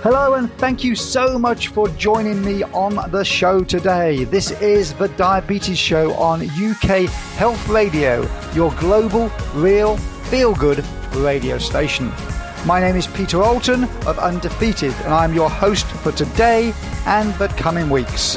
Hello and thank you so much for joining me on the show today. This is the Diabetes Show on UK Health Radio, your global, real, feel-good radio station. My name is Peter Alton of Undefeated and I'm your host for today and the coming weeks.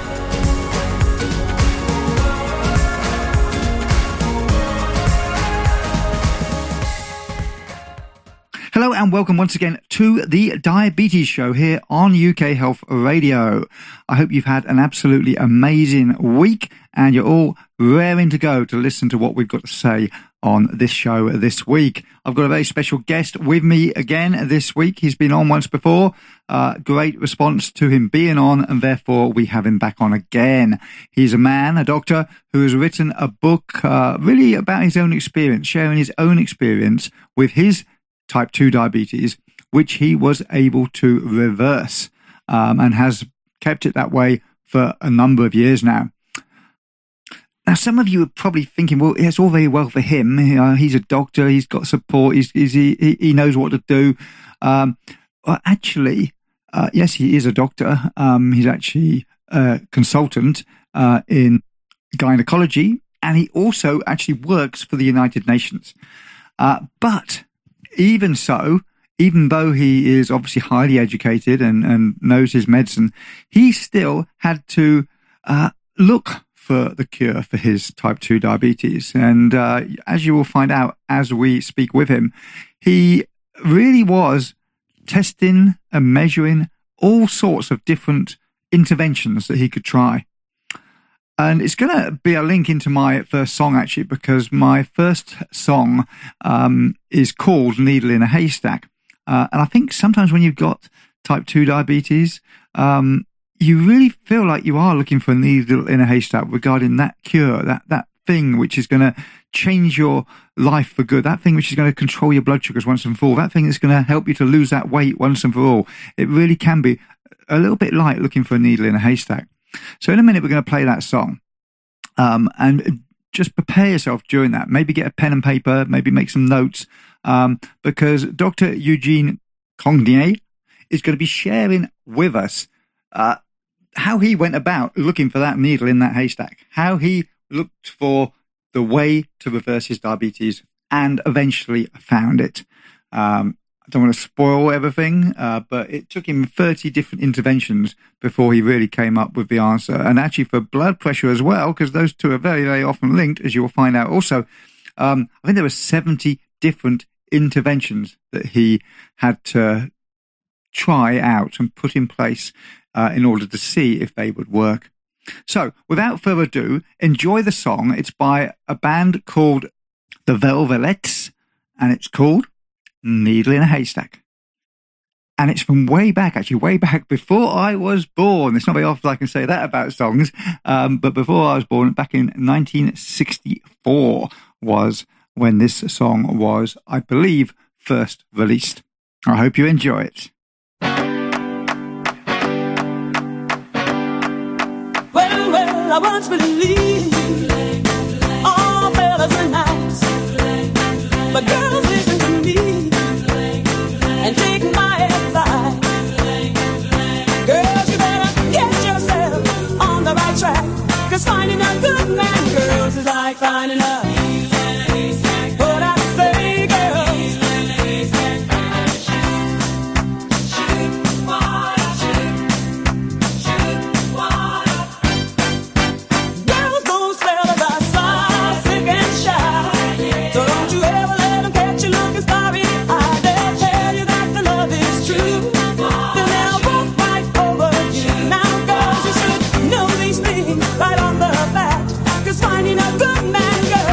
Hello and welcome once again to the Diabetes Show here on UK Health Radio. I hope you've had an absolutely amazing week and you're all raring to go to listen to what we've got to say on this show this week. I've got a very special guest with me again this week. He's been on once before. Great response to him being on and therefore we have him back on again. He's a man, a doctor, who has written a book really about his own experience, sharing his own experience with his type 2 diabetes, which he was able to reverse and has kept it that way for a number of years now. Now, some of you are probably thinking, well, it's all very well for him. He's a doctor. He's got support. He knows what to do. Well, actually, yes, he is a doctor. He's actually a consultant in gynecology, and he also actually works for the United Nations. But even so, even though he is obviously highly educated and knows his medicine, he still had to look for the cure for his type 2 diabetes. And as you will find out as we speak with him, he really was testing and measuring all sorts of different interventions that he could try. And it's going to be a link into my first song, actually, because my first song is called Needle in a Haystack. And I think sometimes when you've got type 2 diabetes, you really feel like you are looking for a needle in a haystack regarding that cure, that thing which is going to change your life for good, that thing which is going to control your blood sugars once and for all, that thing that's going to help you to lose that weight once and for all. It really can be a little bit like looking for a needle in a haystack. So in a minute, we're going to play that song. And just prepare yourself during that. Maybe get a pen and paper, maybe make some notes, because Dr. Eugene Congnier is going to be sharing with us how he went about looking for that needle in that haystack, how he looked for the way to reverse his diabetes and eventually found it. I don't want to spoil everything, but it took him 30 different interventions before he really came up with the answer. And actually for blood pressure as well, because those two are very, very often linked, as you will find out also. I think there were 70 different interventions that he had to try out and put in place in order to see if they would work. So without further ado, enjoy the song. It's by a band called The Velvelettes, and it's called Needle in a Haystack. And it's from way back before I was born. It's not very often I can say that about songs, but before I was born, back in 1964 was when this song was, I believe, first released. I hope you enjoy it. Well, I once believed all fellas are nice, but girls listen to me and take my advice. Girls, you better get yourself on the right track, 'cause finding a good man, girls, is like finding a what I say, girls. Girls, most fellas are soft, sick and shy, so don't you ever let them catch you looking starry-eyed. They'll tell you that the love is true, then they'll walk right over you. Now, girls, you should know these things right on the bat, 'cause finding a good man, girl,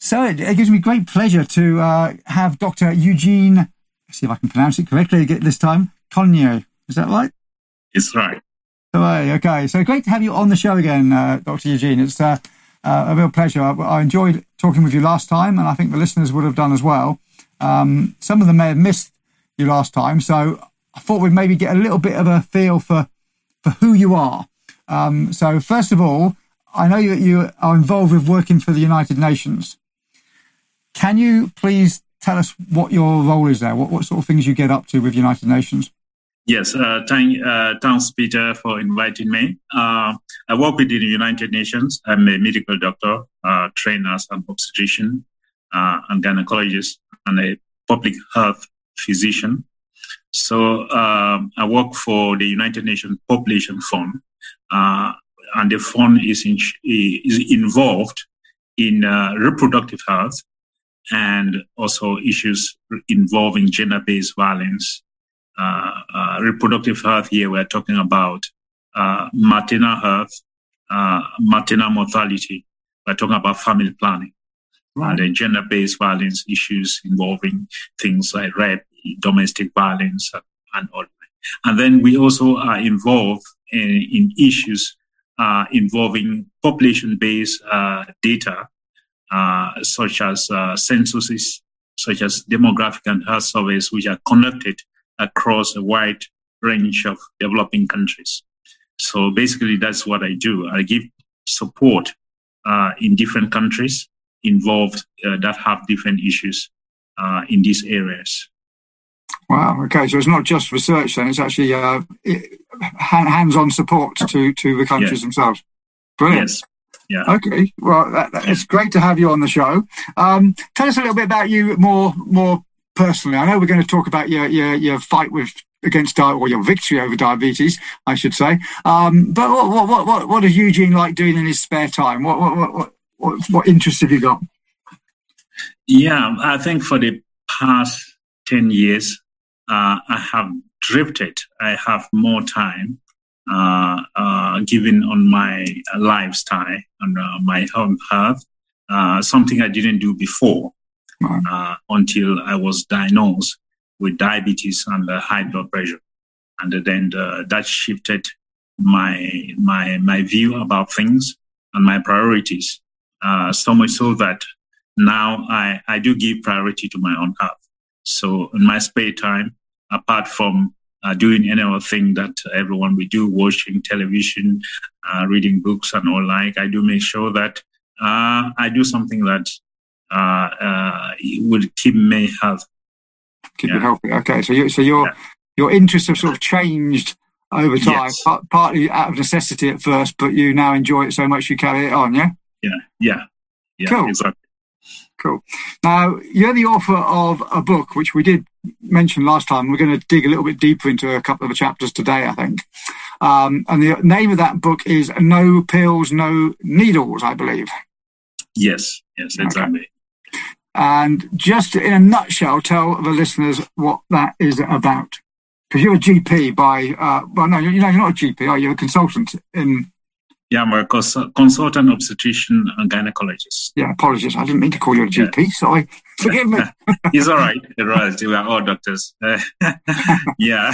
So it gives me great pleasure to have Dr. Eugene, see if I can pronounce it correctly this time, Cognier. Is that right? It's right. Okay. So great to have you on the show again, Dr. Eugene. It's a real pleasure. I enjoyed talking with you last time, and I think the listeners would have done as well. Some of them may have missed you last time, so I thought we'd maybe get a little bit of a feel for who you are. So first of all, I know you are involved with working for the United Nations. Can you please tell us what your role is there? What sort of things you get up to with United Nations? Yes, thanks, Peter, for inviting me. I work with the United Nations. I'm a medical doctor, trained as an obstetrician and gynecologist, and a public health physician. So I work for the United Nations Population Fund, and the fund is involved in reproductive health and also issues involving gender-based violence. Reproductive health here, we're talking about maternal health, maternal mortality. We're talking about family planning. Right. And then gender-based violence issues involving things like rape, domestic violence, and all. And then we also are involved in issues involving population-based data, such as censuses, such as demographic and health surveys, which are conducted across a wide range of developing countries. So basically, that's what I do. I give support in different countries involved that have different issues in these areas. Wow. Okay. So it's not just research then; it's actually hands-on support to the countries themselves. Brilliant. Yes. Yeah. Okay. Well, it's great to have you on the show. Tell us a little bit about you more personally. I know we're going to talk about your fight against or your victory over diabetes, I should say. But what does Eugene like doing in his spare time? What interests have you got? Yeah, I think for the past 10 years, I have drifted. I have more time given on my lifestyle and my home health, something I didn't do before until I was diagnosed with diabetes and high blood pressure. And then that shifted my view about things and my priorities, so much so that now I do give priority to my own health. So in my spare time, apart from doing any other thing that everyone will do, watching television, reading books and all like, I do make sure that I do something that will keep me healthy. Keep you healthy. Okay, so your interests have sort of changed over time, partly out of necessity at first, but you now enjoy it so much you carry it on, yeah? Yeah. Cool. Exactly. Cool. Now, you're the author of a book, which we did mention last time. We're going to dig a little bit deeper into a couple of the chapters today, I think. And the name of that book is No Pills, No Needles, I believe. Yes, exactly. Okay. And just in a nutshell, tell the listeners what that is about. Because you're a GP no, you're not a GP, are you? A consultant in... Yeah, I'm a consultant obstetrician and gynecologist. Yeah, apologies. I didn't mean to call you a GP. Sorry. Forgive me. It's all right. We are all doctors. Yeah.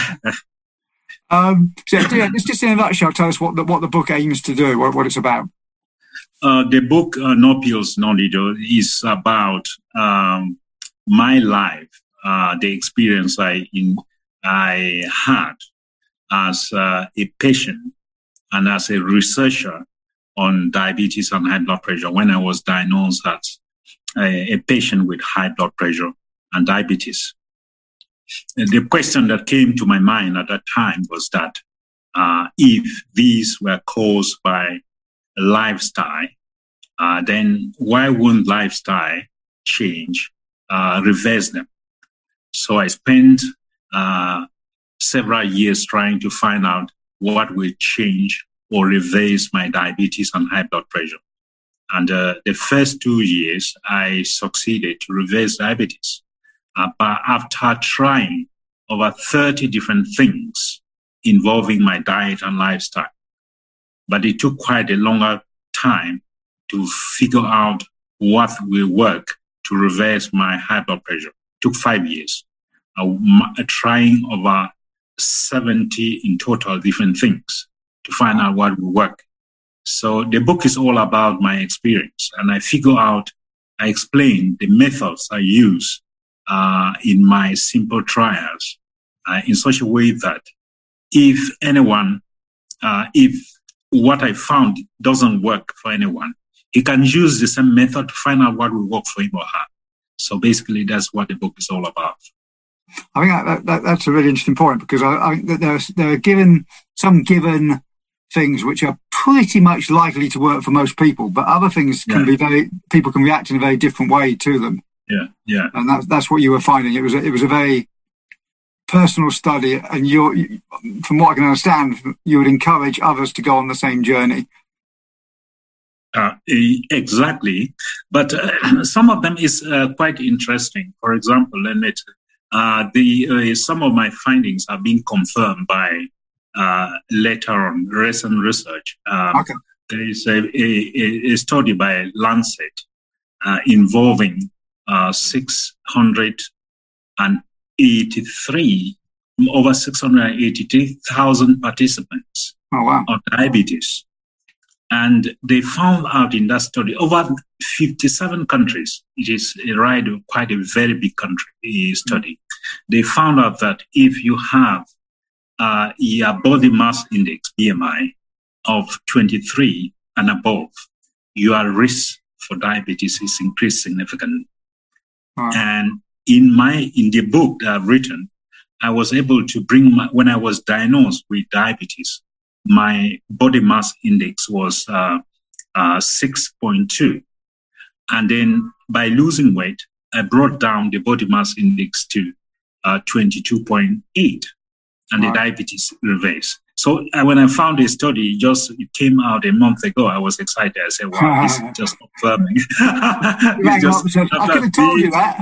Let's just in a nutshell tell us what the book aims to do, what it's about. The book, No Pills, No Needles, is about my life, the experience I had as a patient and as a researcher on diabetes and high blood pressure when I was diagnosed as a patient with high blood pressure and diabetes. The question that came to my mind at that time was that if these were caused by lifestyle, then why wouldn't lifestyle change, reverse them? So I spent several years trying to find out what will change or reverse my diabetes and high blood pressure. And the first 2 years, I succeeded to reverse diabetes. But after trying over 30 different things involving my diet and lifestyle, but it took quite a longer time to figure out what will work to reverse my high blood pressure. It took 5 years, trying over 70 in total different things to find out what will work. So the book is all about my experience, and I explain the methods I use in my simple trials in such a way that if what I found doesn't work for anyone, he can use the same method to find out what will work for him or her. So basically, that's what the book is all about. I think that's a really interesting point, because I think that there are some given things which are pretty much likely to work for most people, but other things can be people can react in a very different way to them. Yeah. And that's what you were finding. It was a very personal study, and from what I can understand, you would encourage others to go on the same journey. Exactly, but some of them is quite interesting. For example, some of my findings are being confirmed by later on recent research. There is a study by Lancet involving 683,000 participants of diabetes. And they found out in that study, over 57 countries, it is quite a very big country study. They found out that if you have your body mass index, BMI, of 23 and above, your risk for diabetes is increased significantly. And in the book that I've written, I was able to when I was diagnosed with diabetes, my body mass index was 6.2. And then by losing weight, I brought down the body mass index to 22.8, and the diabetes reversed. So when I found a study, it came out a month ago, I was excited. I said, wow, this is just confirming. I could have told you that.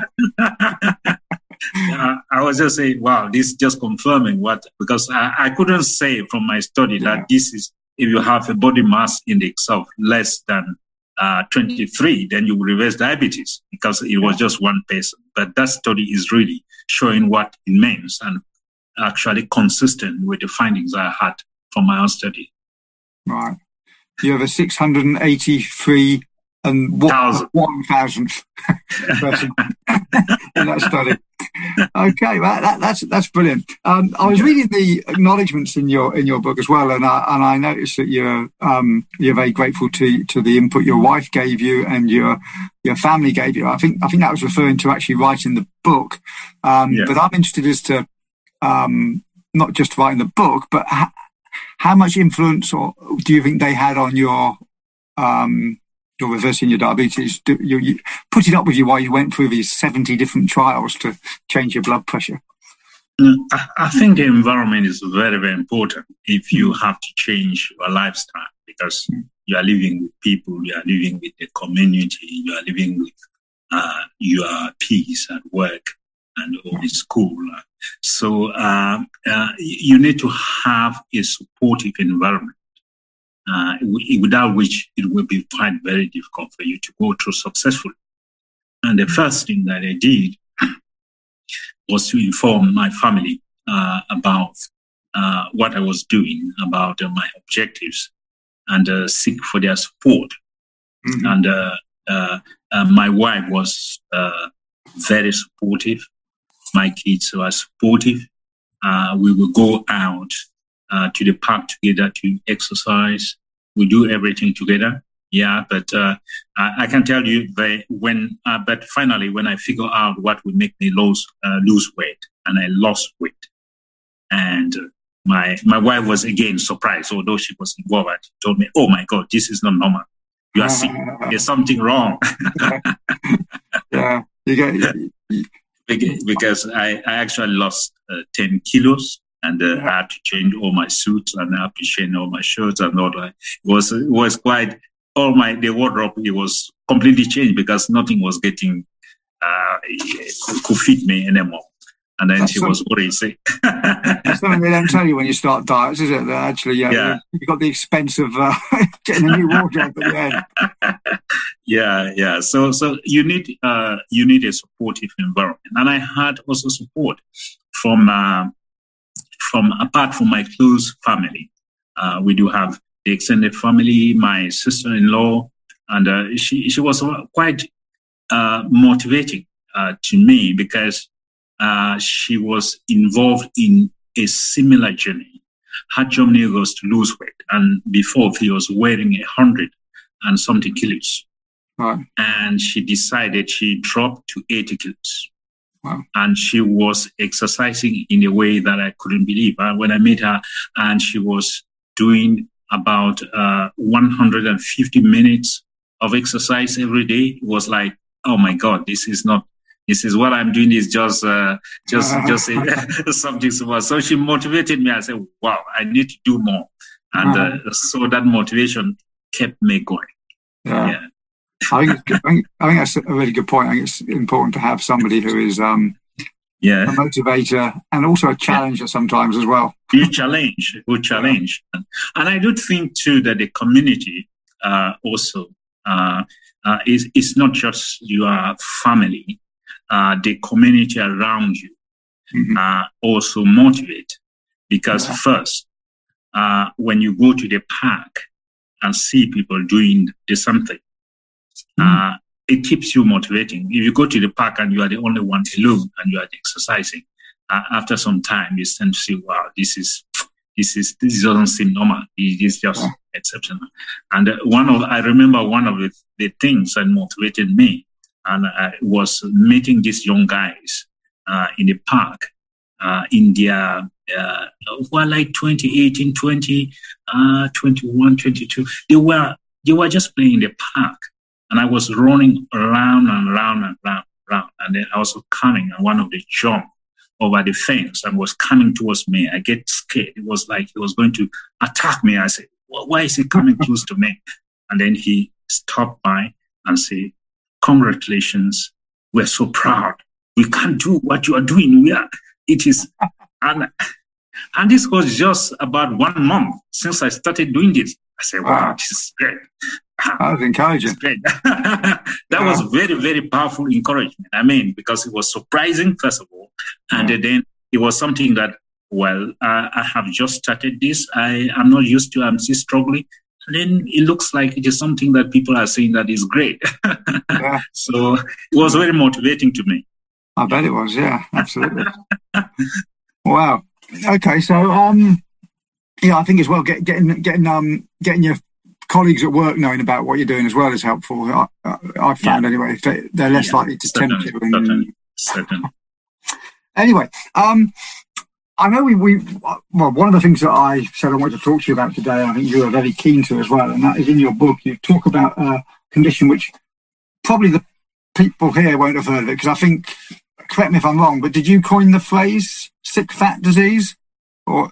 I was just saying, wow, this is just confirming because I couldn't say from my study that this is, if you have a body mass index of less than 23, then you will reverse diabetes, because it was just one person. But that study is really showing what it means and actually consistent with the findings I had from my own study. Right. You have a 683 and 1,000th person in that study. Okay, well, that's brilliant. I was reading the acknowledgements in your book as well, and I noticed that you're very grateful to the input your wife gave you and your family gave you. I think that was referring to actually writing the book. But I'm interested as to not just writing the book, but how much influence do you think they had on your reversing your diabetes? You putting up with you while you went through these 70 different trials to change your blood pressure? I think the environment is very, very important if you have to change your lifestyle, because you are living with people, you are living with the community, you are living with your peers at work and in school. So you need to have a supportive environment, without which it will be quite very difficult for you to go through successfully. And the first thing that I did was to inform my family about what I was doing, about my objectives, and seek for their support. And my wife was very supportive. My kids were supportive. We will go out to the park together to exercise. We do everything together. Yeah, but I can tell you but finally, when I figure out what would make me lose weight, and I lost weight, and my wife was again surprised, although she was involved. She told me, "Oh my God, this is not normal. You are sick. There's something wrong." Yeah, because I actually lost 10 kilos. And I had to change all my suits, and I had to change all my shirts and all that. It was quite the wardrobe. It was completely changed because nothing was getting could fit me anymore. And then she was worried. That's something they don't tell you when you start diets, is it? That actually, you've got the expense of getting a new wardrobe at the end. Yeah. So you need a supportive environment, and I had also support from apart from my close family. We do have the extended family, my sister-in-law, and she was quite motivating to me because she was involved in a similar journey. Her journey was to lose weight, and before she was weighing 100 and something kilos. Right. And she decided she dropped to 80 kilos. Wow. And she was exercising in a way that I couldn't believe. When I met her, and she was doing about 150 minutes of exercise every day, it was like, oh my God, this is what I'm doing is just something small. So she motivated me. I said, wow, I need to do more. And so that motivation kept me going. Yeah. I think that's a really good point. I think it's important to have somebody who is a motivator and also a challenger sometimes as well. Good challenge. And I do think too that the community also is not just your family. The community around you also motivate, because first, when you go to the park and see people doing something, it keeps you motivating. If you go to the park and you are the only one alone and you are exercising, after some time you tend to see, wow, this doesn't seem normal. It is just exceptional. And I remember one of the things that motivated me, and I was meeting these young guys in the park in their who are like 20, 18, 20, 21, 22. They were just playing in the park. And I was running around and around and around. And then I was coming, and one of them jumped over the fence and was coming towards me. I get scared. It was like he was going to attack me. I said, why is he coming close to me? And then he stopped by and said, congratulations. We're so proud. We can't do what you are doing. And this was just about 1 month since I started doing this. I said, wow, this is great. That was encouraging. That was very, very powerful encouragement. I mean, because it was surprising, first of all. And then it was something that, I have just started this. I'm not used to, I'm still struggling. And then it looks like it is something that people are saying that is great. So it was very motivating to me. I bet it was, yeah, absolutely. Wow. Okay, so I think as well, getting your colleagues at work knowing about what you're doing as well is helpful. I've found anyway, they're less likely to tempt you. Certainly. Anyway, I know one of the things that I said I wanted to talk to you about today, I think you are very keen to as well, and that is in your book. You talk about a condition which probably the people here won't have heard of it, because I think, correct me if I'm wrong, but did you coin the phrase sick fat disease? Or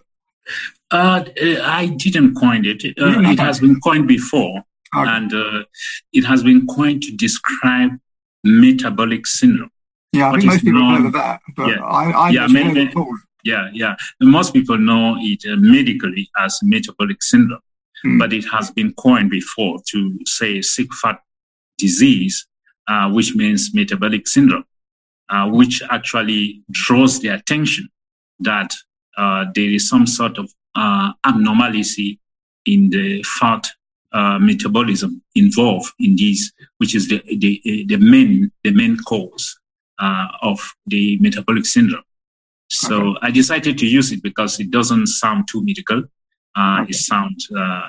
I didn't coin it. It has been coined before, and it has been coined to describe metabolic syndrome. Yeah, I think most people know that, but I heard it called. Yeah. Most people know it medically as metabolic syndrome, but it has been coined before to say sick fat disease, which means metabolic syndrome, which actually draws the attention that there is some sort of abnormality in the fat metabolism involved in this, which is the main cause of the metabolic syndrome. So I decided to use it because it doesn't sound too medical. It sounds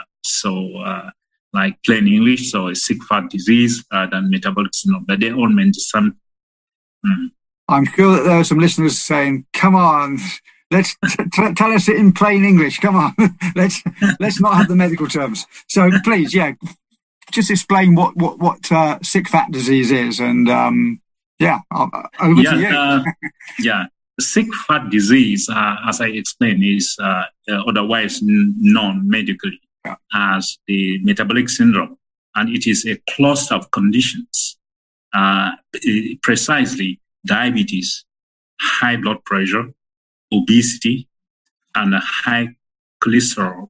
like plain English, so a sick fat disease than metabolic syndrome, but they all meant some. I'm sure that there are some listeners saying, "Come on, let's tell us it in plain English. Come on, let's not have the medical terms." So please, just explain what sick fat disease is, and over to you. Sick fat disease, as I explained, is otherwise known medically as the metabolic syndrome, and it is a cluster of conditions, precisely diabetes, high blood pressure, obesity, and a high cholesterol,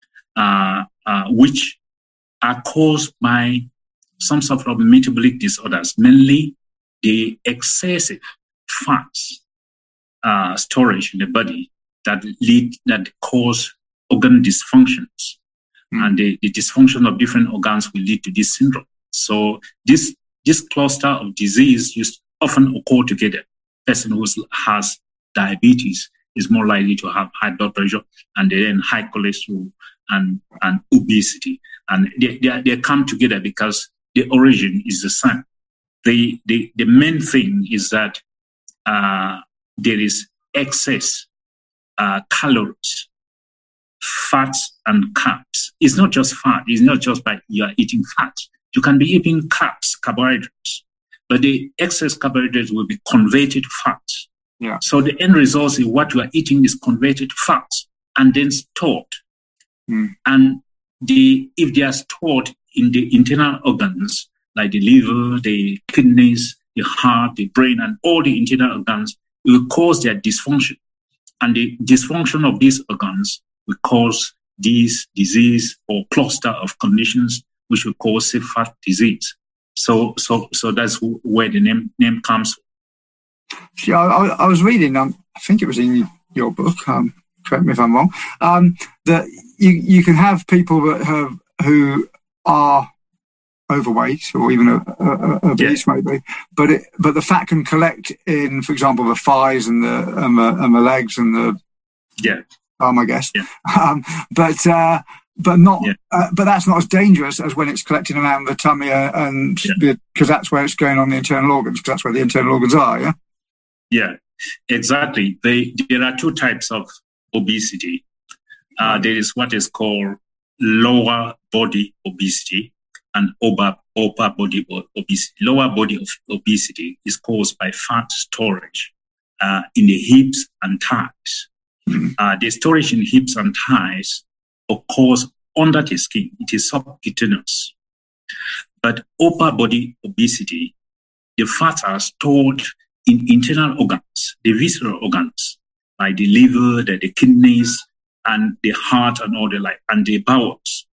which are caused by some sort of metabolic disorders, mainly the excessive fats storage in the body that cause organ dysfunctions. And the dysfunction of different organs will lead to this syndrome. So this cluster of disease often occur together. Person who has diabetes is more likely to have high blood pressure and then high cholesterol and obesity. And they come together because the origin is the same. The main thing is that there is excess calories, fats and carbs. It's not just fat. It's not just by you are eating fat. You can be eating carbs, carbohydrates, but the excess carbohydrates will be converted fats. Yeah. So the end result is what you are eating is converted fats and then stored. And if they are stored in the internal organs, like the liver, the kidneys, the heart, the brain, and all the internal organs, it will cause their dysfunction. And the dysfunction of these organs will cause this disease or cluster of conditions which will cause fat disease. So that's where the name comes from. Yeah, I was reading, I think it was in your book, correct me if I'm wrong, that you can have people who are overweight or even obese, maybe, but the fat can collect in, for example, the thighs and the legs and the arm, I guess. But not. But that's not as dangerous as when it's collecting around the tummy, and because that's where it's going on the internal organs, because that's where the internal organs are. Yeah. Yeah, exactly. There are two types of obesity. There is what is called lower body obesity and upper body obesity. Lower body obesity is caused by fat storage in the hips and thighs. The storage in hips and thighs occurs under the skin. It is subcutaneous. But upper body obesity, the fats are stored in internal organs, the visceral organs, like the liver, the kidneys, and the heart, and all the like, and the bowels.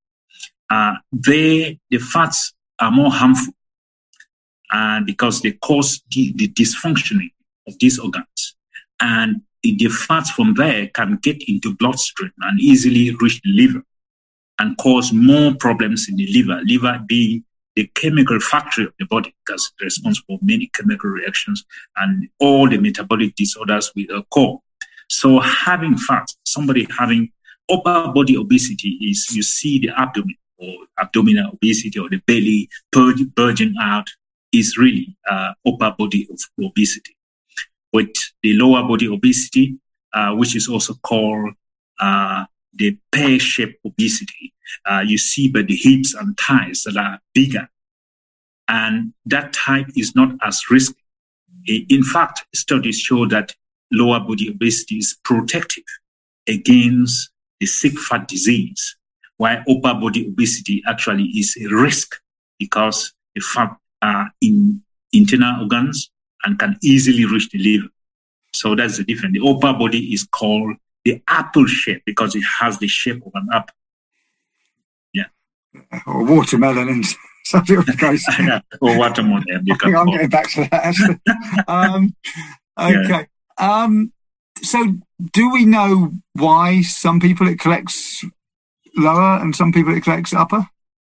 The fats are more harmful, because they cause the dysfunctioning of these organs, and the fats from there can get into bloodstream and easily reach the liver and cause more problems in the liver. Liver being the chemical factory of the body, because it's responsible for many chemical reactions and all the metabolic disorders will occur. So having fat, somebody having upper body obesity is, you see the abdomen or abdominal obesity or the belly bulging out, is really upper body obesity. With the lower body obesity, which is also called the pear-shaped obesity, you see by the hips and thighs that are bigger. And that type is not as risky. In fact, studies show that lower body obesity is protective against the sick fat disease, while upper body obesity actually is a risk because the fat are in internal organs and can easily reach the liver. So that's the difference. The upper body is called the apple shape because it has the shape of an apple. Yeah. Or watermelon and something like that. Or watermelon. I think I'm getting back to that, actually. Okay. Yeah. So do we know why some people it collects lower and some people it collects upper?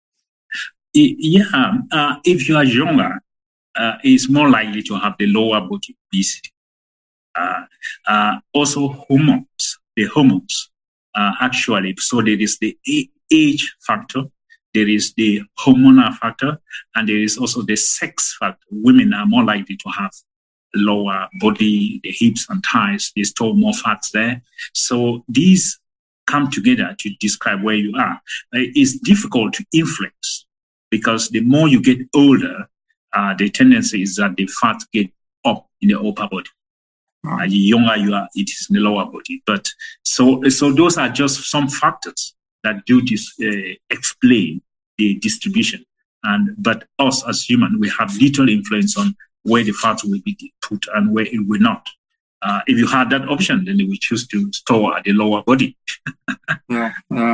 Yeah. If you are younger, it's more likely to have the lower body obesity. Also hormones, the hormones actually, so there is the age factor, there is the hormonal factor, and there is also the sex factor. Women are more likely to have lower body, the hips and thighs, they store more fats there. So these come together to describe where you are. It's difficult to influence because the more you get older, the tendency is that the fat get up in the upper body. The younger you are, it is in the lower body. But so those are just some factors that do this explain the distribution. But us as humans, we have little influence on where the fat will be put and where it will not. if you had that option, then they would choose to store at the lower body. Yeah.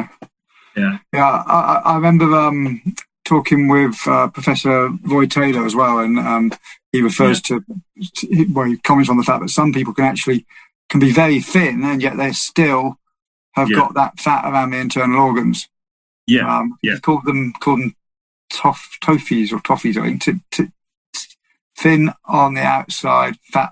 Yeah. I remember talking with Professor Roy Taylor as well, and he refers to, well, he comments on the fact that some people can be very thin, and yet they still have got that fat around the internal organs. He called them toffees, I think, thin on the outside, fat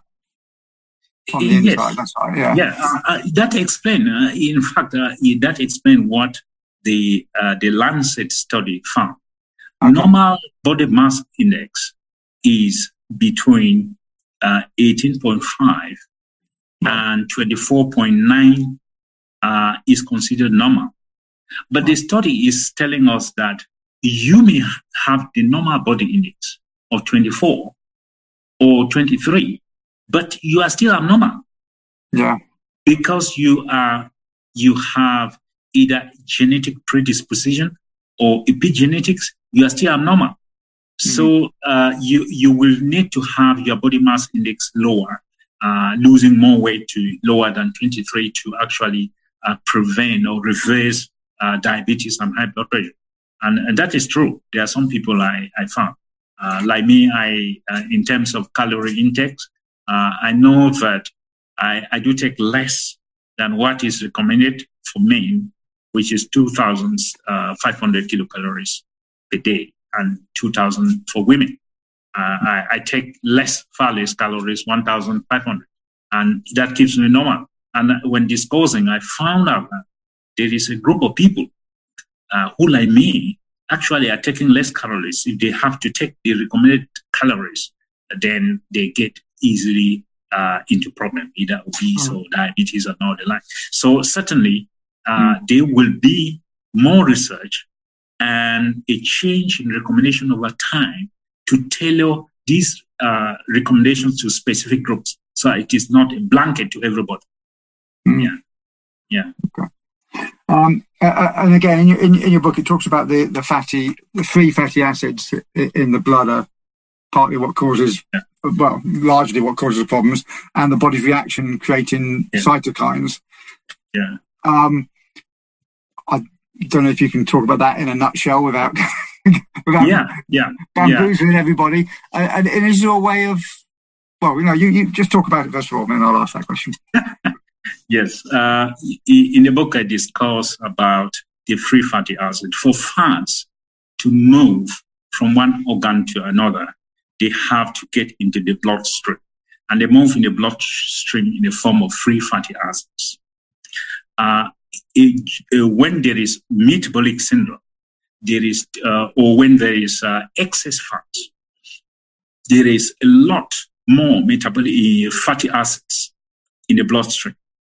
on the inside. That's right. Yeah. That explains. In fact, that explains what the Lancet study found. Okay. Normal body mass index is between 18.5 and 24.9 is considered normal. But the study is telling us that you may have the normal body index of 24 or 23, but you are still abnormal. Yeah. Because you have either genetic predisposition or epigenetics, you are still abnormal. Mm-hmm. So you will need to have your body mass index lower, losing more weight to lower than 23 to actually prevent or reverse diabetes and high blood pressure. And that is true. There are some people I found. Like me, in terms of calorie intake, I know that I do take less than what is recommended for men, which is 2,500 kilocalories per day, and 2,000 for women. I take far less calories, 1,500, and that keeps me normal. And when discussing, I found out that there is a group of people who, like me, actually are taking less calories. If they have to take the recommended calories, then they get easily into problem, either obese or diabetes or all the like. So certainly, there will be more research and a change in recommendation over time to tailor these recommendations to specific groups, so it is not a blanket to everybody. Yeah. Okay. And again, in your book, it talks about the free fatty acids in the blood are partly what causes, largely what causes the problems, and the body's reaction creating cytokines. Yeah. I don't know if you can talk about that in a nutshell without bamboozling everybody. And is there a way of, you just talk about it first of all, and then I'll ask that question. Yes. In the book, I discuss about the free fatty acid. For fats to move from one organ to another, they have to get into the bloodstream. And they move in the bloodstream in the form of free fatty acids. When there is metabolic syndrome, or when there is excess fat, there is a lot more metabolic fatty acids in the bloodstream.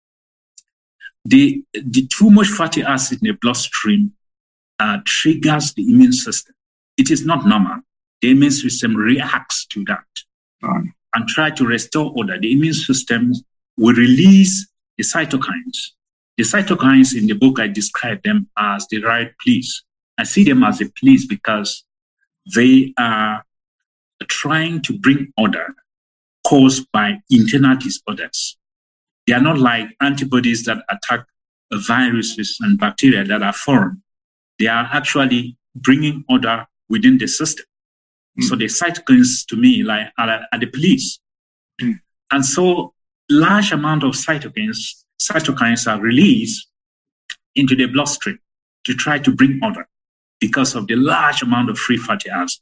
The too much fatty acid in the bloodstream triggers the immune system. It is not normal. The immune system reacts to that and try to restore order. The immune system will release the cytokines. The cytokines in the book, I describe them as the right police. I see them as a police because they are trying to bring order caused by internal disorders. They are not like antibodies that attack viruses and bacteria that are foreign. They are actually bringing order within the system. So the cytokines, to me, are the police. And so large amount of cytokines are released into the bloodstream to try to bring order because of the large amount of free fatty acids.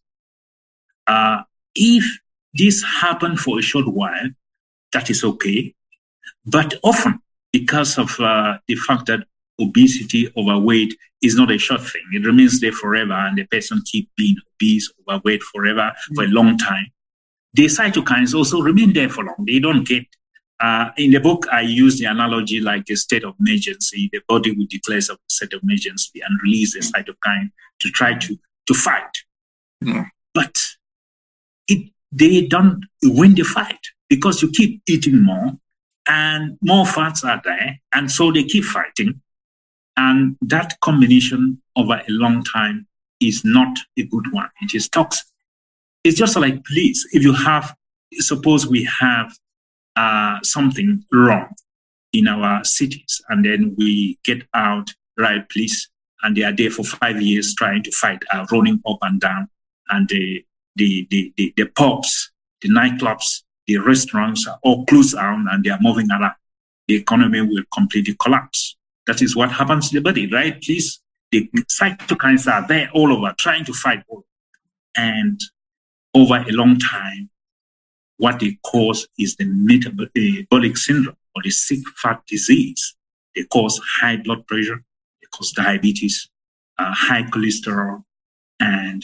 If this happens for a short while, that is okay. But often, because of the fact that obesity, overweight is not a short thing, it remains there forever, and the person keeps being obese, overweight forever for a long time. The cytokines also remain there for long. They don't get. In the book, I use the analogy like a state of emergency. The body will declare a state of emergency and release the cytokine to try to fight. Yeah. But they don't win the fight because you keep eating more. And more fats are there, and so they keep fighting. And that combination over a long time is not a good one. It is toxic. It's just like police. If you have, suppose we have something wrong in our cities, and then we get out riot police, and they are there for 5 years trying to fight, running up and down, and the pubs, the nightclubs, the restaurants are all closed down, and they are moving around. The economy will completely collapse. That is what happens to the body, right? Please, the cytokines are there all over, trying to fight all. And over a long time, what they cause is the metabolic syndrome, or the sick fat disease. They cause high blood pressure, they cause diabetes, high cholesterol, and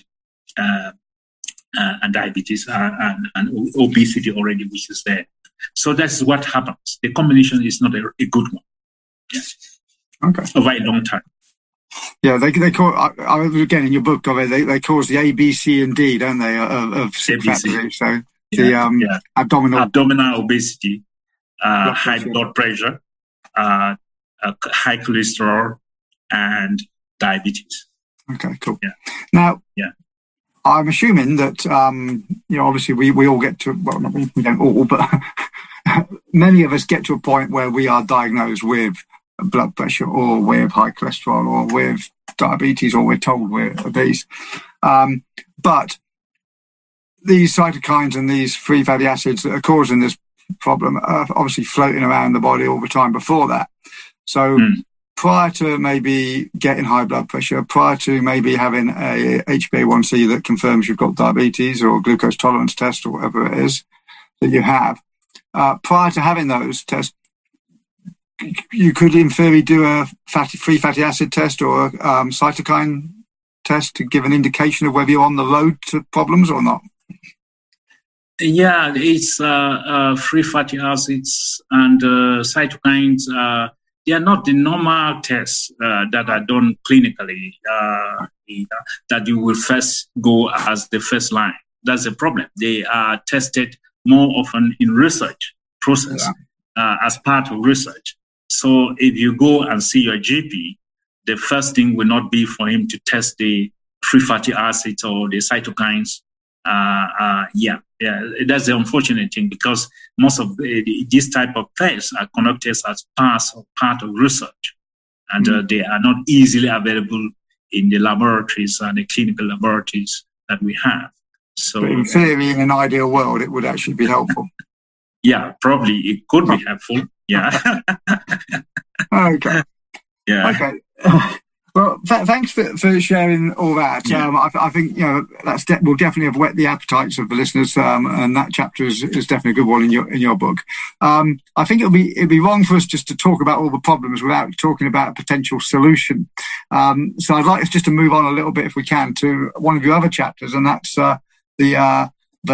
diabetes and obesity already, which is there. So that's what happens. The combination is not a good one. Yes. Okay. Over a long time. Yeah, they call, again, in your book, they cause the A, B, C, and D, don't they, of sick fat disease. So the abdominal obesity, high blood pressure, high cholesterol, and diabetes. Okay, cool. Yeah. Now, I'm assuming that, obviously we all get to, well, not we don't all, but many of us get to a point where we are diagnosed with blood pressure or with high cholesterol or with diabetes, or we're told we're obese. But these cytokines and these free fatty acids that are causing this problem are obviously floating around the body all the time before that. So prior to maybe getting high blood pressure, prior to maybe having a HbA1c that confirms you've got diabetes or glucose tolerance test or whatever it is that you have, prior to having those tests, you could in theory do a free fatty acid test or a cytokine test to give an indication of whether you're on the road to problems or not. Yeah, it's free fatty acids and cytokines. They are not the normal tests that are done clinically, that you will first go as the first line. That's the problem. They are tested more often in research process, as part of research. So if you go and see your GP, the first thing will not be for him to test the free fatty acids or the cytokines. That's the unfortunate thing, because most of this type of tests are conducted as part of research, and they are not easily available in the laboratories and the clinical laboratories that we have. So, but in theory, in an ideal world, it would actually be helpful. Yeah, probably it could be helpful. Yeah. Okay. Yeah. Okay. Well, thanks for sharing all that. Yeah. I think that's will definitely have whet the appetites of the listeners, and that chapter is definitely a good one in your book. I think it'd be wrong for us just to talk about all the problems without talking about a potential solution. So I'd like us just to move on a little bit, if we can, to one of your other chapters, and that's the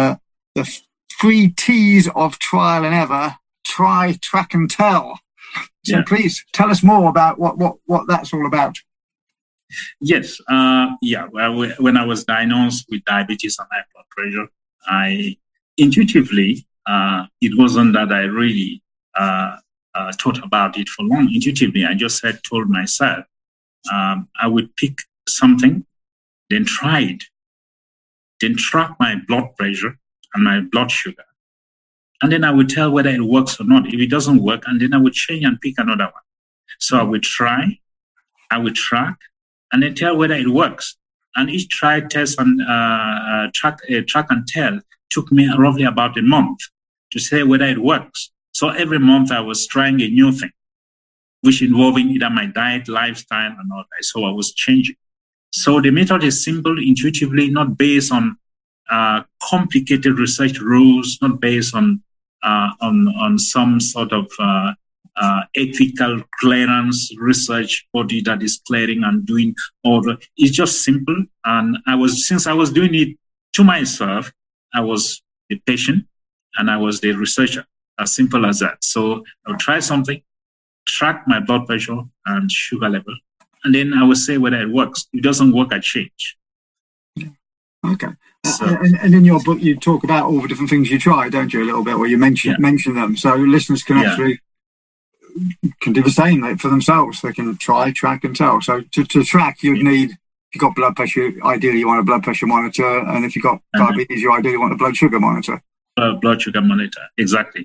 3 T's of trial and error: try, track, and tell. So please tell us more about what that's all about. Yes. Well, when I was diagnosed with diabetes and high blood pressure, I intuitively, it wasn't that I really thought about it for long. Intuitively, I just told myself, I would pick something, then try it, then track my blood pressure and my blood sugar. And then I would tell whether it works or not. If it doesn't work, and then I would change and pick another one. So I would try, I would track, and then tell whether it works. And each try, test, and track and tell took me roughly about a month to say whether it works. So every month I was trying a new thing, which involving either my diet, lifestyle, and all that. So I was changing. So the method is simple, intuitively, not based on complicated research rules, not based on some sort of ethical clearance research body that is clearing and doing all the. It's just simple. And since I was doing it to myself, I was the patient and I was the researcher. As simple as that. So I would try something, track my blood pressure and sugar level, and then I would say whether it works. If it doesn't work, I change. Okay. So, and in your book, you talk about all the different things you try, don't you, a little bit, where you mention them. So listeners can actually can do the same for themselves. They can try, track, and tell. So to track, you'd need, if you've got blood pressure, ideally you want a blood pressure monitor. And if you've got diabetes, you ideally want a blood sugar monitor. Blood sugar monitor, exactly.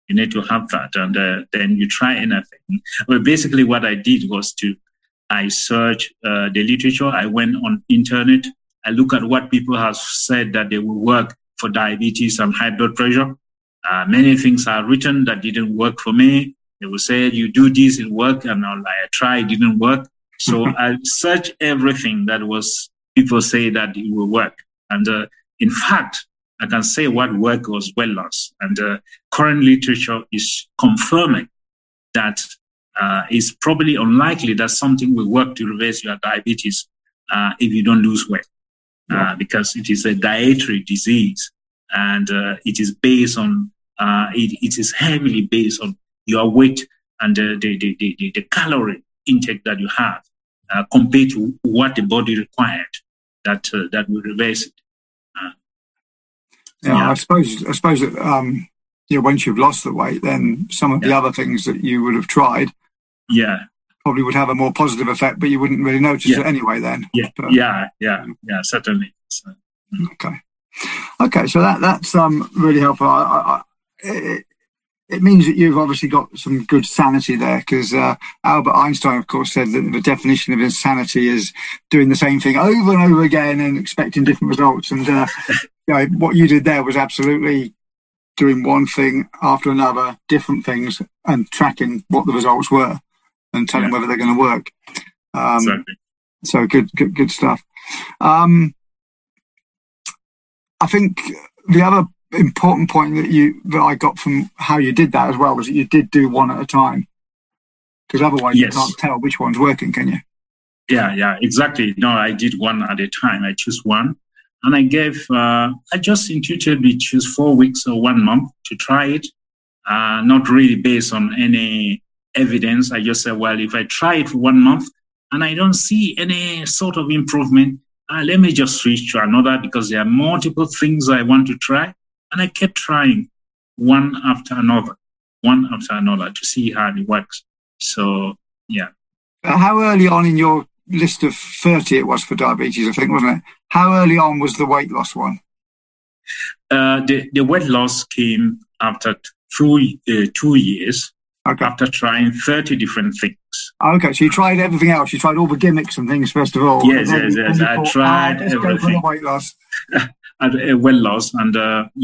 You need to have that, and then you try anything. Well, basically, what I did was I searched the literature. I went on internet. I look at what people have said that they will work for diabetes and high blood pressure. Many things are written that didn't work for me. They will say, you do this, it work, and I tried, it didn't work. So I searched everything that was people say that it will work. And in fact, I can say what worked was weight loss. And current literature is confirming that it's probably unlikely that something will work to reverse your diabetes if you don't lose weight, because it is a dietary disease, and it is based on it is heavily based on your weight and the calorie intake that you have compared to what the body required that will reverse it. I suppose that once you've lost the weight, then some of the other things that you would have tried, probably would have a more positive effect, but you wouldn't really notice it anyway. Then, certainly. So, Okay, so that's really helpful. It means that you've obviously got some good sanity there, because Albert Einstein, of course, said that the definition of insanity is doing the same thing over and over again and expecting different results. And what you did there was absolutely doing one thing after another, different things, and tracking what the results were and telling whether they're going to work. Exactly. So good stuff. I think the other important point that I got from how you did that as well was that you did do one at a time, because otherwise you can't tell which one's working, can you? Yeah, exactly. No, I did one at a time. I chose one, and I just intuitively choose 4 weeks or 1 month to try it, not really based on any evidence. I just said, well, if I try it for 1 month and I don't see any sort of improvement, let me just switch to another, because there are multiple things I want to try. And I kept trying one after another to see how it works. So, yeah. How early on in your list of 30 it was for diabetes, I think, wasn't it? How early on was the weight loss one? The weight loss came after 2 years, after trying 30 different things. Okay, so you tried everything else. You tried all the gimmicks and things first of all. Yes. I tried everything. Go for the weight loss. Weight loss, and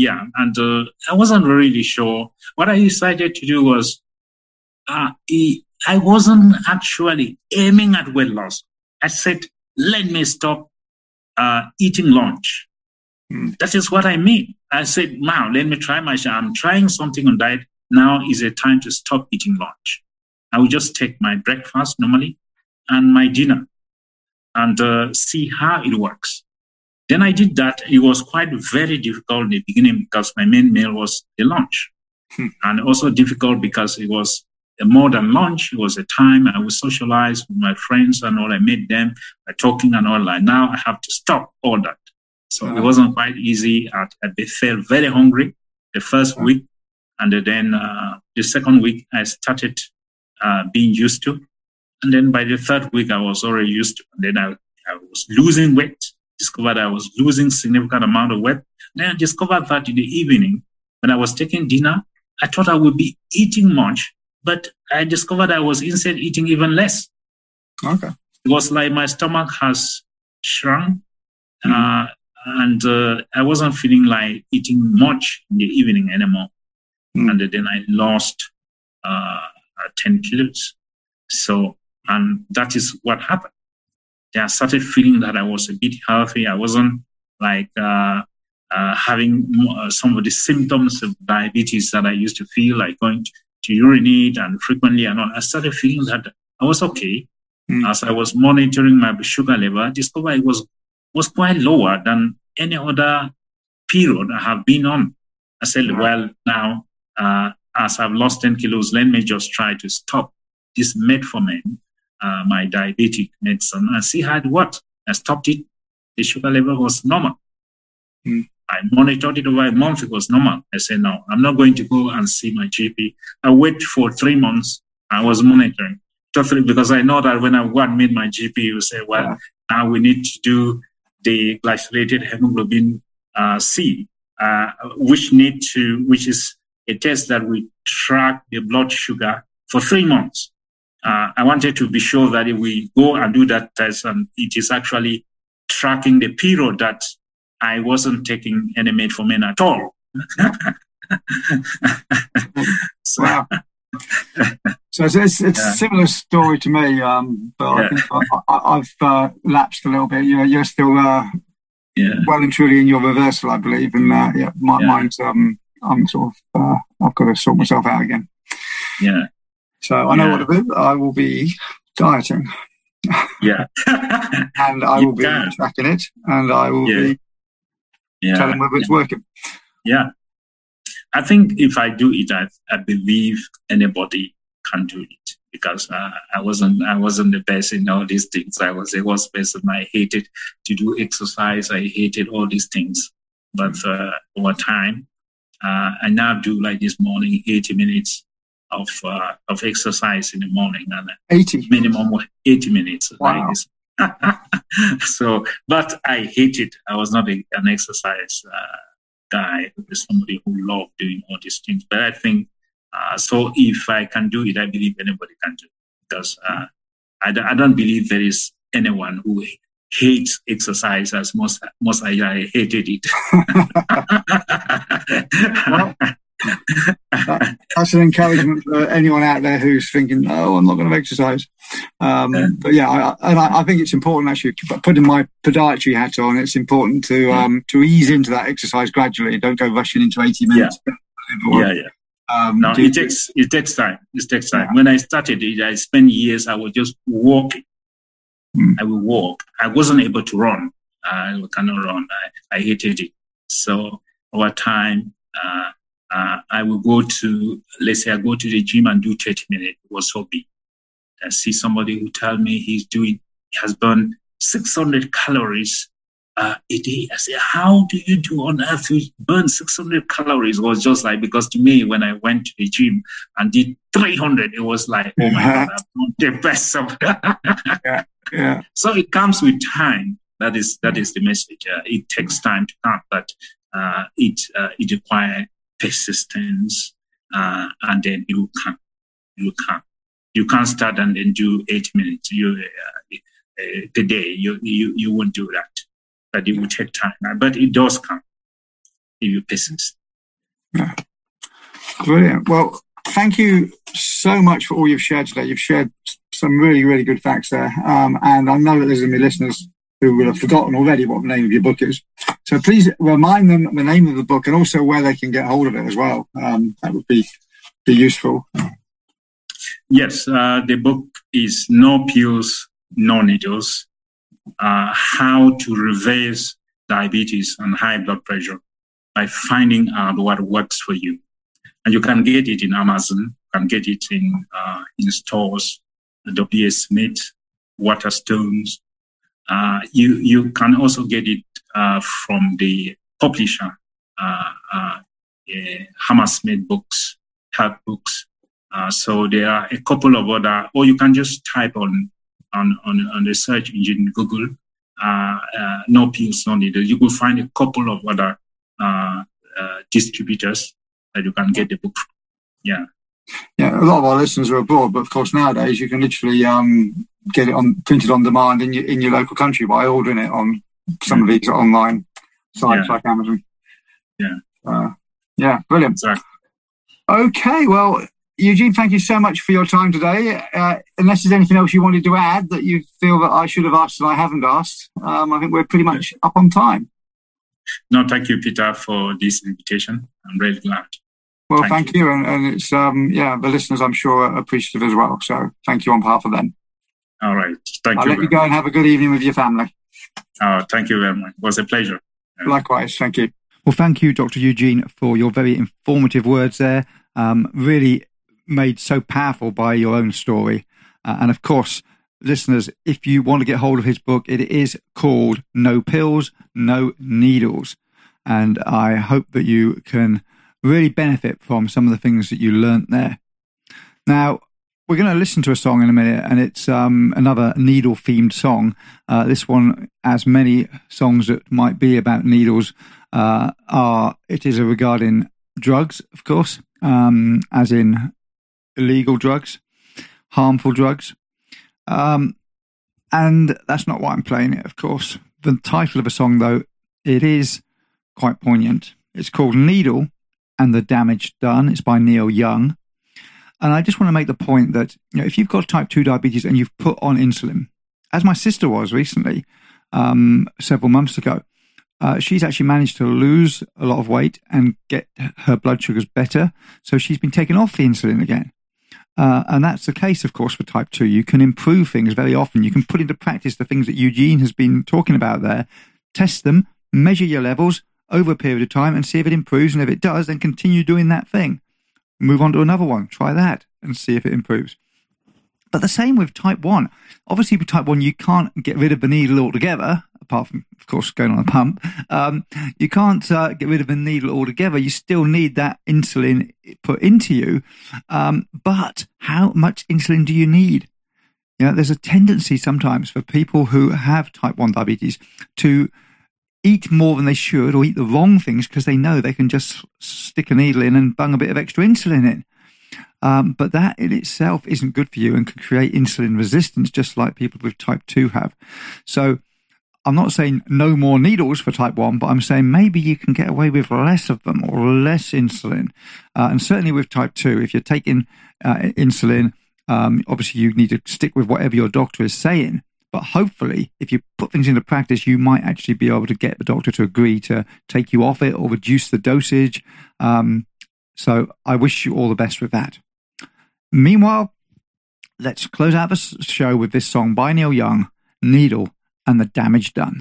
I wasn't really sure. What I decided to do was, I wasn't actually aiming at weight loss. I said, let me stop eating lunch. That is what I mean. I said, now let me try I'm trying something on diet. Now is a time to stop eating lunch. I will just take my breakfast normally and my dinner and see how it works. Then I did that. It was quite very difficult in the beginning because my main meal was the lunch. And also difficult because it was more than lunch. It was a time I would socialize with my friends and all. I met them by talking and all that. Now I have to stop all that. So it wasn't quite easy. I felt very hungry the first week. And then the second week, I started being used to. And then by the third week, I was already used to. And then I was losing weight. Discovered I was losing significant amount of weight. Then I discovered that in the evening, when I was taking dinner, I thought I would be eating much, but I discovered I was instead eating even less. Okay. It was like my stomach has shrunk, and I wasn't feeling like eating much in the evening anymore. And then I lost 10 kilos. So, and that is what happened. I started feeling that I was a bit healthy. I wasn't like having some of the symptoms of diabetes that I used to feel, like going to urinate and frequently and all. I started feeling that I was okay. As I was monitoring my sugar level, I discovered it was quite lower than any other period I have been on. I said, well, now, as I've lost 10 kilos, let me just try to stop this metformin, my diabetic medicine, and see how it worked. I stopped it. The sugar level was normal. I monitored it over a month. It was normal. I said, no, I'm not going to go and see my GP. I waited for 3 months. I was monitoring. Totally, because I know that when I go and meet my GP, he will say, well, now we need to do the glycolated hemoglobin C, which is a test that will track the blood sugar for 3 months. I wanted to be sure that if we go and do that test and it is actually tracking the period that I wasn't taking any metformin at all. Wow. So it's a similar story to me, but I think I've lapsed a little bit. You're still well and truly in your reversal, I believe, and mine's I'm sort of I've got to sort myself out again. Yeah. So I know what to do. I will be dieting. Yeah. And I will be tracking it, and I will be telling whether it's working. Yeah. I think if I do it, I believe anybody can do it, because I wasn't the best in all these things. I was the worst person. I hated to do exercise. I hated all these things. But over time, I now do, like this morning, 80 minutes of exercise in the morning, and 80 minimum 80 minutes. Wow. Like so, but I hate it. I was not an exercise guy. Somebody who loved doing all these things. But I think so. If I can do it, I believe anybody can do it, because I don't believe there is anyone who hates exercise as much as I hated it. Well, that's an encouragement for anyone out there who's thinking, "Oh, I'm not going to exercise." But yeah, I think it's important, actually, putting my podiatry hat on. It's important to ease into that exercise gradually. Don't go rushing into 80 minutes. No, it takes time. It takes time. When I started it, I spent years. I was just walking. I would walk. I wasn't able to run. I cannot run. I hated it. So over time, I will go to, let's say I go to the gym and do 30 minutes. It was so big. I see somebody who tell me he has burned 600 calories a day. I say, how do you do on earth to burn 600 calories? It was just like, because to me, when I went to the gym and did 300, it was like, oh my God, I've done the best of that. Yeah. So it comes with time. That is the message. It takes time to come, but it requires persistence, and then you can. You can't start and then do 8 minutes. The day you won't do that, but it will take time. But it does come if you persist. Yeah. Brilliant. Well, thank you so much for all you've shared today. You've shared some really, really good facts there. And I know that there's going to be listeners who will have forgotten already what the name of your book is. So please remind them the name of the book and also where they can get hold of it as well. That would be useful. Yes, the book is No Pills, No Needles, How to Reverse Diabetes and High Blood Pressure by Finding Out What Works for You. And you can get it in Amazon, you can get it in stores, W. Smith, Waterstones. You can also get it from the publisher, Hammersmith Books, Health Books. So there are a couple of other, or you can just type on the search engine Google, No Pills, No Needles. You will find a couple of other distributors that you can get the book from. Yeah. Yeah, a lot of our listeners are abroad, but of course nowadays you can literally get it printed on demand in your local country by ordering it on some of these online sites like Amazon. Yeah, brilliant. Exactly. Okay, well, Eugene, thank you so much for your time today. Unless there's anything else you wanted to add that you feel that I should have asked and I haven't asked, I think we're pretty much up on time. No, thank you, Peter, for this invitation. I'm really glad. Well, thank you. And it's, the listeners, I'm sure, are appreciative as well. So thank you on behalf of them. All right. Thank you. I'll let you go and have a good evening with your family. Thank you very much. It was a pleasure. Likewise. Thank you. Well, thank you, Dr. Eugene, for your very informative words there. Really made so powerful by your own story. And of course, listeners, if you want to get hold of his book, it is called No Pills, No Needles. And I hope that you can really benefit from some of the things that you learnt there. Now, we're going to listen to a song in a minute, and it's another needle-themed song. This one, as many songs that might be about needles, it is regarding drugs, of course. as in illegal drugs, harmful drugs. And that's not why I'm playing it, of course. The title of a song, though, it is quite poignant. It's called Needle and the Damage Done. It's by Neil Young. And I just want to make the point that, you know, if you've got type 2 diabetes and you've put on insulin, as my sister was recently, several months ago, she's actually managed to lose a lot of weight and get her blood sugars better. So she's been taken off the insulin again. And that's the case, of course, for type 2. You can improve things very often. You can put into practice the things that Eugene has been talking about there. Test them, measure your levels over a period of time and see if it improves. And if it does, then continue doing that thing. Move on to another one. Try that and see if it improves. But the same with type 1. Obviously, with type 1, you can't get rid of the needle altogether, apart from, of course, going on a pump. You can't get rid of the needle altogether. You still need that insulin put into you. But how much insulin do you need? You know, there's a tendency sometimes for people who have type 1 diabetes to eat more than they should or eat the wrong things because they know they can just stick a needle in and bung a bit of extra insulin in. But that in itself isn't good for you and can create insulin resistance, just like people with type 2 have. So I'm not saying no more needles for type 1, but I'm saying maybe you can get away with less of them or less insulin. And certainly with type 2, if you're taking insulin, obviously you need to stick with whatever your doctor is saying. But hopefully, if you put things into practice, you might actually be able to get the doctor to agree to take you off it or reduce the dosage. So I wish you all the best with that. Meanwhile, let's close out the show with this song by Neil Young, Needle and the Damage Done.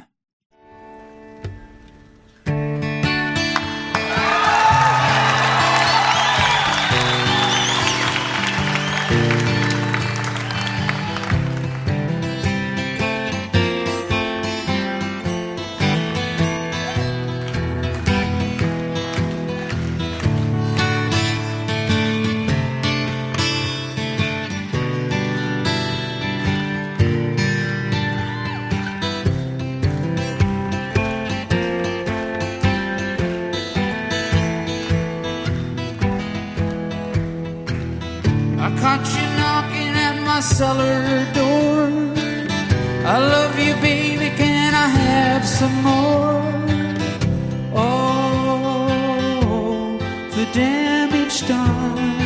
Cellar door. I love you, baby, can I have some more? Oh, the damage done.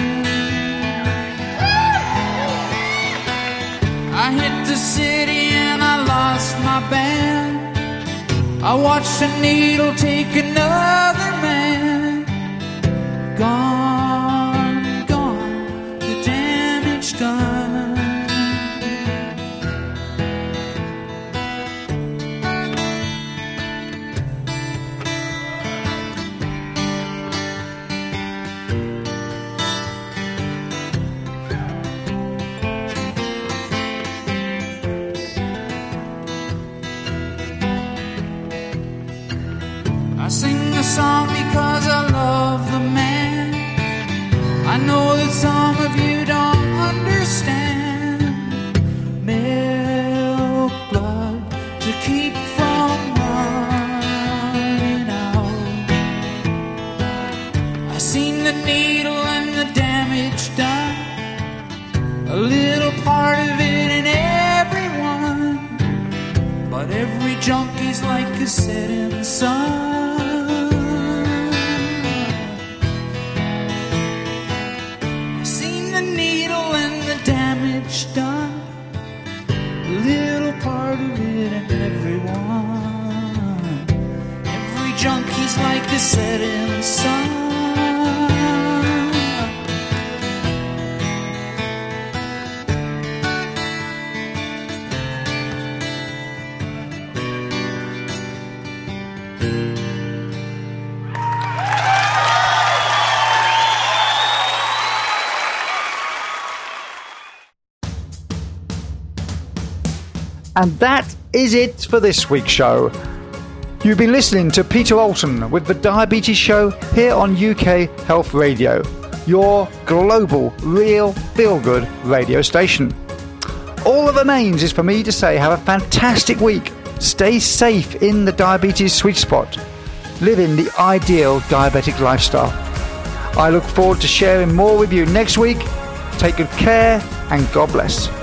I hit the city and I lost my band. I watched a needle take another man. Gone, gone, the damage done. Song because I love the man. I know that some of you don't understand. Milk blood to keep from running out. I seen the needle and the damage done. A little part of it in everyone, but every junkie's like a setting sun. Done a little part of it and everyone. Every junkie's like the setting sun. And that is it for this week's show. You've been listening to Peter Alton with The Diabetes Show here on UK Health Radio, your global, real, feel-good radio station. All that remains is for me to say have a fantastic week. Stay safe in the diabetes sweet spot. Live in the ideal diabetic lifestyle. I look forward to sharing more with you next week. Take good care and God bless.